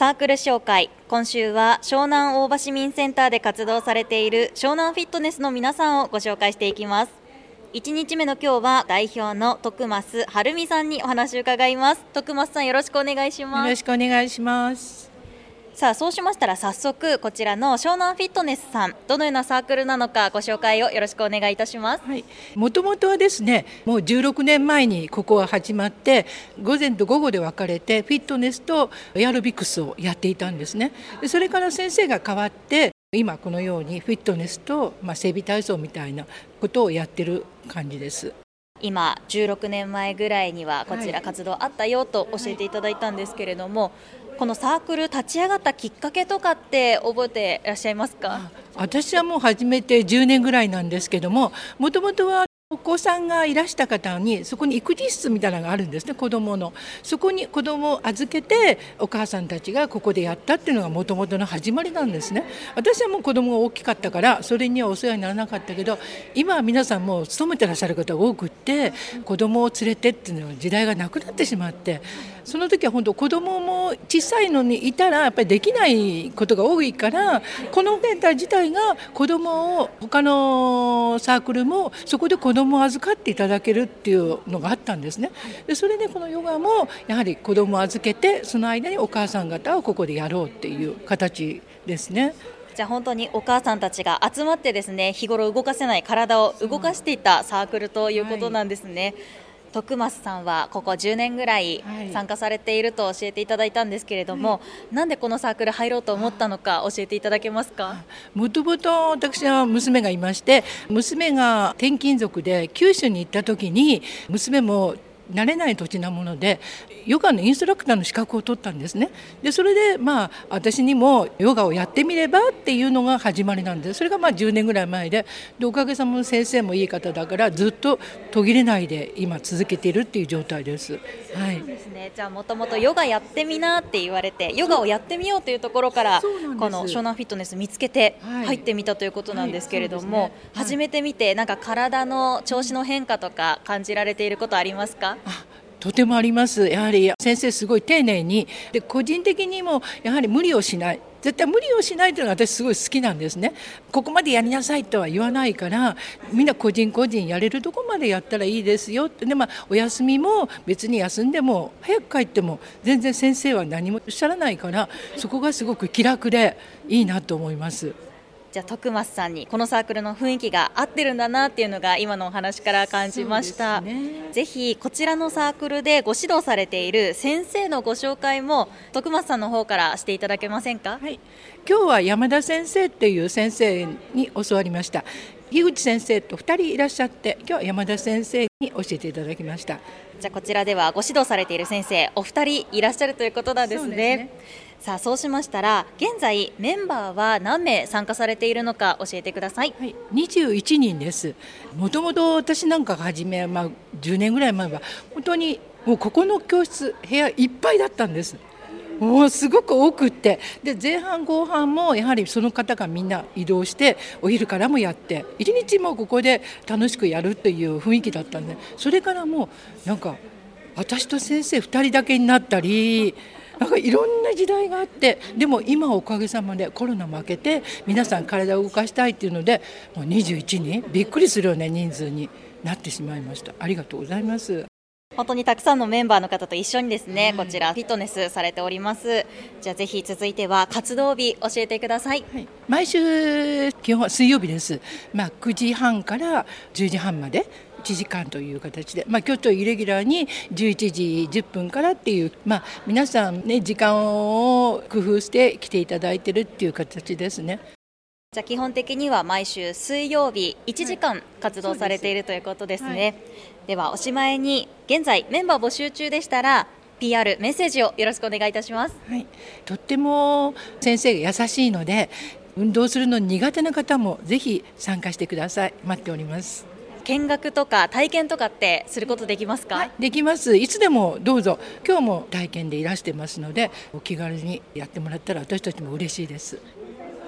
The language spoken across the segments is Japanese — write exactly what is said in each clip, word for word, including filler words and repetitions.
サークル紹介。今週は湘南大場市民センターで活動されている湘南フィットネスの皆さんをご紹介していきます。いちにちめの今日は代表の徳増晴美さんにお話を伺います。徳増さん、よろしくお願いします。 よろしくお願いします。 さあ、そうしましたら早速こちらの湘南フィットネスさん、どのようなサークルなのかご紹介をよろしくお願いいたします。 はい、もともとはですね、もうじゅうろくねんまえにここは始まって、午前と午後で分かれてフィットネスとエアロビクスをやっていたんですね。でそれから先生が変わって今このようにフィットネスと、まあ、整備体操みたいなことをやってる感じです。 今じゅうろくねんまえぐらいにはこちら活動あったよと教えていただいたんですけれども、はい、このサークル立ち上がったきっかけとかって覚えていらっしゃいますか？ 私はもう始めてじゅうねんぐらいなんですけども、もともとはお子さんがいらした方にそこに育児室みたいなのがあるんですね。子どものそこに子どもを預けてお母さんたちがここでやったっていうのがもともとの始まりなんですね。私はもう子どもが大きかったからそれにはお世話にならなかったけど、今は皆さんもう勤めてらっしゃる方が多くって子どもを連れてっていうのは時代がなくなってしまって、その時は本当子どもも小さいのにいたらやっぱりできないことが多いから、このセンター自体が子どもを他のサークルもそこで子どもを預かっていただけるっていうのがあったんですね。でそれでこのヨガもやはり子どもを預けてその間にお母さん方をここでやろうっていう形ですね。 じゃあ本当にお母さんたちが集まってですね、日頃動かせない体を動かしていたサークルということなんですね。はい、徳増さんはここじゅうねんぐらい参加されていると教えていただいたんですけれども、はい、なんでこのサークル入ろうと思ったのか教えていただけますか？ もともと私は娘がいまして、娘が転勤族で九州に行った時に娘も慣れない土地なものでヨガのインストラクターの資格を取ったんですね。でそれでまあ私にもヨガをやってみればっていうのが始まりなんで、それがまあじゅうねんぐらい前で、でおかげさまの先生もいい方だからずっと途切れないで今続けているっていう状態です。はい、 そうですね。じゃあもともとヨガやってみなって言われてヨガをやってみようというところからこの湘南フィットネス見つけて入ってみたということなんですけれども、はいはい、ね、はい、始めてみてなんか体の調子の変化とか感じられていることありますか？ あ、とてもあります。やはり先生すごい丁寧にで、個人的にもやはり無理をしない、絶対無理をしないというのが私すごい好きなんですね。ここまでやりなさいとは言わないから、みんな個人個人やれるとこまでやったらいいですよって。で、まあ、お休みも別に休んでも早く帰っても全然先生は何もおっしゃらないから、そこがすごく気楽でいいなと思います。 じゃあ徳増さんにこのサークルの雰囲気が合ってるんだなっていうのが今のお話から感じました。ね、ぜひこちらのサークルでご指導されている先生のご紹介も徳増さんの方からしていただけませんか？ はい、今日は山田先生っていう先生に教わりました。樋口先生とふたりいらっしゃって、今日は山田先生に教えていただきました。 じゃあこちらではご指導されている先生お二人いらっしゃるということなんですね。そうですね。さあそうしましたら現在メンバーは何名参加されているのか教えてください。 はい、にじゅういちにんです。もともと私なんかが始め、まあ、じゅうねんぐらい前は本当にもうここの教室部屋いっぱいだったんです。もうすごく多くって、で前半後半もやはりその方がみんな移動してお昼からもやっていちにちもここで楽しくやるという雰囲気だったんで、それからもうなんか私と先生ふたりだけになったり、なんかいろんな時代があって、でも今おかげさまでコロナも明けて皆さん体を動かしたいっていうのでもうにじゅういちにん、びっくりするような人数になってしまいました。ありがとうございます。 本当にたくさんのメンバーの方と一緒にですね、はい、こちらフィットネスされております。じゃあぜひ続いては活動日教えてください。 はい、毎週基本は水曜日です。まあ、くじはんからじゅうじはんまでいちじかんという形で、まあ、今日とイレギュラーにじゅういちじじゅっぷんからっていう、まあ、皆さんね時間を工夫して来ていただいてるっていう形ですね。 じゃあ基本的には毎週水曜日いちじかん活動されているということですね。はい、で, ではおしまいに現在メンバー募集中でしたら ピーアール メッセージをよろしくお願いいたします。 はい、とっても先生が優しいので運動するの苦手な方もぜひ参加してください。待っております。 見学とか体験とかってすることできますか？ はい、できます。いつでもどうぞ。今日も体験でいらしてますのでお気軽にやってもらったら私たちも嬉しいです。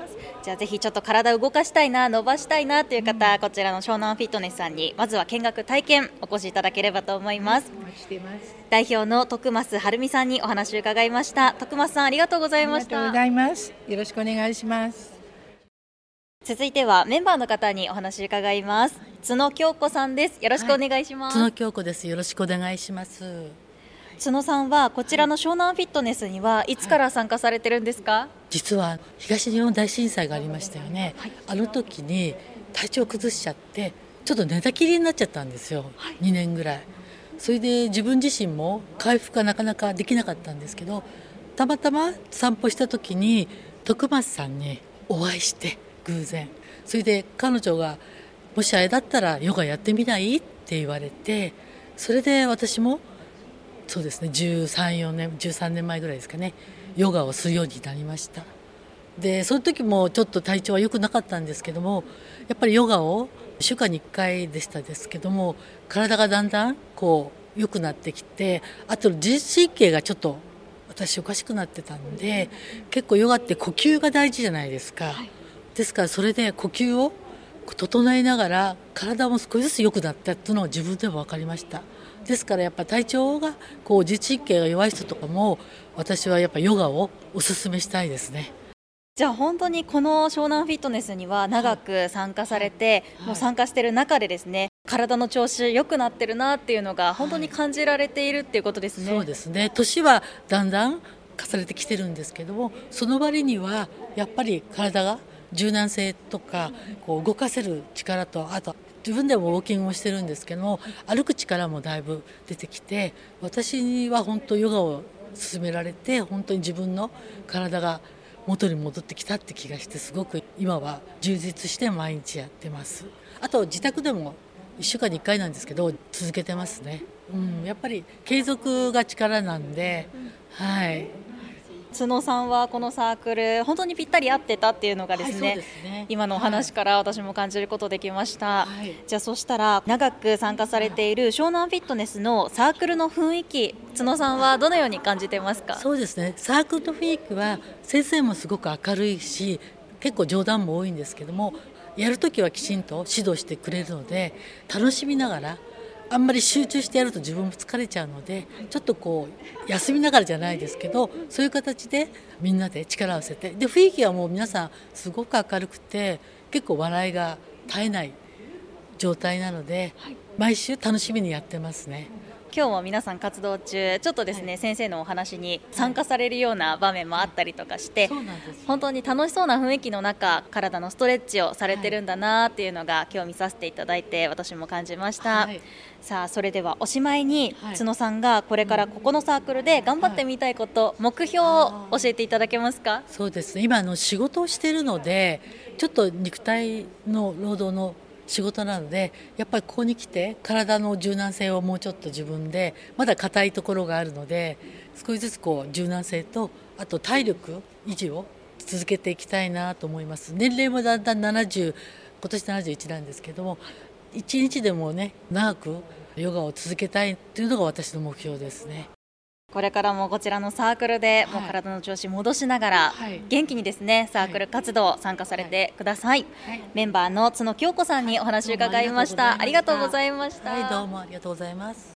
じゃあぜひちょっと体を動かしたいな、伸ばしたいなという方、うん、こちらの湘南フィットネスさんにまずは見学体験お越しいただければと思います。 お待ちしています。 代表の徳増晴美さんにお話を伺いました。徳増さん、ありがとうございました。 ありがとうございます。よろしくお願いします。 続いてはメンバーの方にお話を伺います。角京子さんです。よろしくお願いします。 はい、角京子です。よろしくお願いします。 角さんはこちらの湘南フィットネスにはいつから参加されてるんですか？はい、 実は東日本大震災がありましたよね。はい、あの時に体調を崩しちゃってちょっと寝たきりになっちゃったんですよ。はい、にねんぐらい。それで自分自身も回復がなかなかできなかったんですけど、たまたま散歩した時に徳増さんにお会いして偶然、それで彼女がもしあれだったらヨガやってみないって言われて、それで私もそうですねじゅうさん、よねんじゅうさんねんまえぐらいですかね、ヨガをするようになりました。でその時もちょっと体調は良くなかったんですけども、やっぱりヨガをしゅうかんにいっかいでしたですけども、体がだんだんこう良くなってきて、あと自律神経がちょっと私おかしくなってたんで、結構ヨガって呼吸が大事じゃないですか。はい、ですからそれで呼吸を整えながら体も少しずつ良くなったっていうのを自分でも分かりました。ですからやっぱ体調がこう自律神経が弱い人とかも私はやっぱヨガをおすすめしたいですね。 じゃあ本当にこの湘南フィットネスには長く参加されて、はいはい、もう参加している中でですね、体の調子良くなってるなっていうのが本当に感じられているっていうことですね。 はい、そうですね。年はだんだん重ねてきてるんですけども、その割にはやっぱり体が柔軟性とかこう動かせる力と、あと自分でもウォーキングをしてるんですけども、歩く力もだいぶ出てきて、私は本当ヨガを勧められて本当に自分の体が元に戻ってきたって気がして、すごく今は充実して毎日やってます。あと自宅でもいっしゅうかんにいっかいなんですけど続けてますね。うん、やっぱり継続が力なんで、はい。 角さんはこのサークル本当にぴったり合ってたっていうのがですね、はい、そうですね、今のお話から私も感じることできました。はい、じゃあそしたら長く参加されている湘南フィットネスのサークルの雰囲気、角さんはどのように感じてますか？ そうですね、サークルの雰囲気は先生もすごく明るいし、結構冗談も多いんですけども、やるときはきちんと指導してくれるので楽しみながら、あんまり集中してやると自分も疲れちゃうので、ちょっとこう休みながらじゃないですけど、そういう形でみんなで力を合わせて、で雰囲気はもう皆さんすごく明るくて結構笑いが絶えない状態なので、毎週楽しみにやってますね。 今日も皆さん活動中ちょっとですね、はい、先生のお話に参加されるような場面もあったりとかして、はい、本当に楽しそうな雰囲気の中、体のストレッチをされてるんだなっていうのが今日見させていただいて私も感じました。はい、さあそれではおしまいに、はい、角さんがこれからここのサークルで頑張ってみたいこと、はい、目標を教えていただけますか？ そうですね、今の仕事をしているのでちょっと肉体の労働の仕事なので、やっぱりここに来て体の柔軟性をもうちょっと自分で、まだ硬いところがあるので少しずつこう柔軟性と、あと体力維持を続けていきたいなと思います。年齢もだんだんななじゅう、今年ななじゅういちなんですけども、一日でもね長くヨガを続けたいというのが私の目標ですね。 これからもこちらのサークルでもう体の調子戻しながら、はい、元気にですねサークル活動参加されてください。はいはい、メンバーの角京子さんにお話を伺いました。ありがとうございました。 はい、どうもありがとうございます。